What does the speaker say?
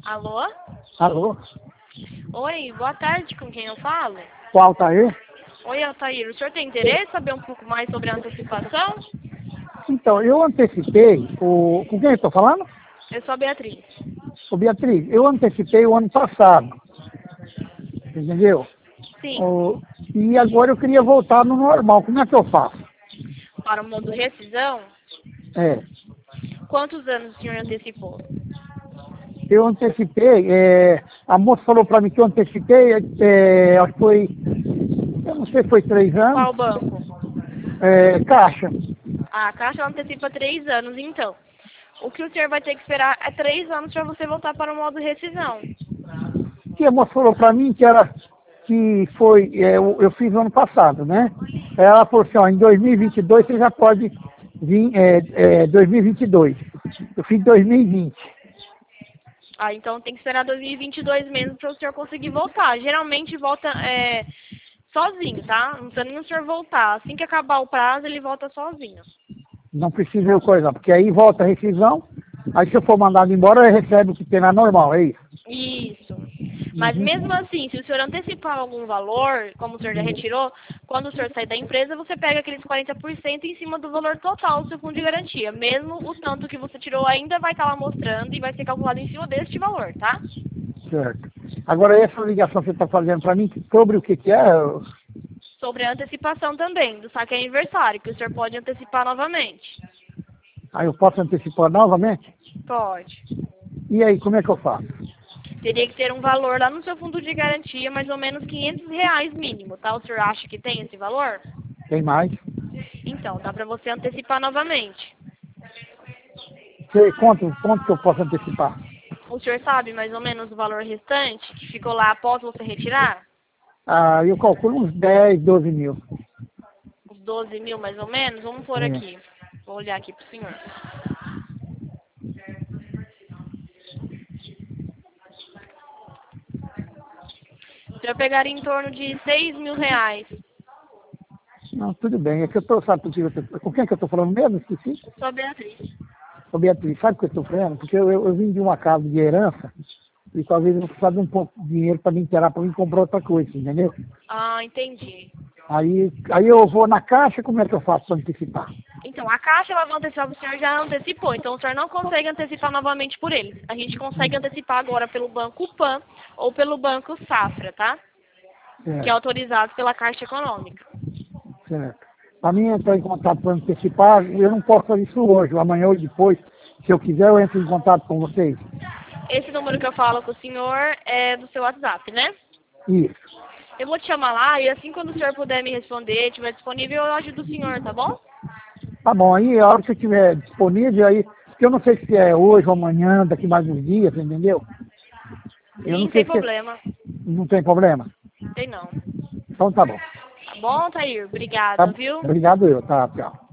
Alô? Alô? Oi, boa tarde, com quem eu falo? O Altair? Oi, Altair, o senhor tem interesse em saber um pouco mais sobre a antecipação? Então, eu antecipei com quem eu estou falando? Eu sou a Beatriz. O Beatriz, eu antecipei o ano passado, entendeu? Sim, E agora eu queria voltar no normal. Como é que eu faço? para o modo rescisão, É, quantos anos o senhor antecipou? eu antecipei, a moça falou para mim que eu antecipei, acho que foi, eu não sei se foi 3 anos, Qual banco? Caixa. A Caixa ela antecipa 3 anos, então. O que o senhor vai ter que esperar é 3 anos para você voltar para o modo rescisão. Que a moça falou para mim que foi, eu fiz no ano passado, né? Ela falou assim, ó, em 2022 você já pode vir, 2022. Eu fiz 2020. Ah, então tem que esperar 2022 mesmo para o senhor conseguir voltar. Geralmente volta sozinho, tá? Não precisa nem o senhor voltar. Assim que acabar o prazo, ele volta sozinho. Não precisa eu coisa, porque aí volta a rescisão, aí se eu for mandado embora, recebe o que tem na normal, é isso? Isso. Mas Uhum. mesmo assim, se o senhor antecipar algum valor, como o senhor já retirou, quando o senhor sair da empresa, você pega aqueles 40% em cima do valor total do seu fundo de garantia. Mesmo o tanto que você tirou ainda vai estar lá mostrando e vai ser calculado em cima deste valor, tá? Certo. Agora, essa ligação que você está fazendo para mim, sobre o que é, Sobre a antecipação também, do saque aniversário, que o senhor pode antecipar novamente. aí eu posso antecipar novamente? Pode. E aí, como é que eu faço? Teria que ter um valor lá no seu fundo de garantia, mais ou menos R$ 500 mínimo, tá? O senhor acha que tem esse valor? Tem mais? Então, dá para você antecipar novamente. Quanto que eu posso antecipar? O senhor sabe mais ou menos o valor restante que ficou lá após você retirar? Ah, eu calculo uns 10, 12 mil. Uns 12 mil mais ou menos? Vamos por É. aqui. Vou olhar aqui pro senhor. O senhor pegaria em torno de R$ 6.000. Não, tudo bem. É que eu tô, sabe com quem que eu estou falando mesmo? Esqueci. Sou a Beatriz. Ô Beatriz, sabe o que eu estou falando? Porque eu vim de uma casa de herança e talvez eu precisava de um pouco de dinheiro para me inteirar, para me comprar outra coisa, entendeu? Ah, entendi. Aí eu vou na caixa, como é que eu faço para antecipar? Então, a Caixa, ela vai antecipar, o senhor já antecipou, então o senhor não consegue antecipar novamente por eles. A gente consegue antecipar agora pelo Banco Pan ou pelo Banco Safra, tá? Que é Certo, autorizado pela Caixa Econômica. certo. Para mim entrar em contato para antecipar, eu não posso fazer isso hoje, ou amanhã ou depois. Se eu quiser, eu entro em contato com vocês. Esse número que eu falo com o senhor é do seu WhatsApp, né? Isso. Eu vou te chamar lá e assim quando o senhor puder me responder, estiver disponível, eu ajudo o senhor, tá bom? Tá bom, aí a hora que eu estiver disponível, aí, porque eu não sei se é hoje ou amanhã, daqui mais uns dias, entendeu? Eu Sim, não tem sei se problema. não tem problema. Tem não. Então tá bom. Tá bom, Tair? Tá, Obrigada, viu? obrigado eu, tá, tchau.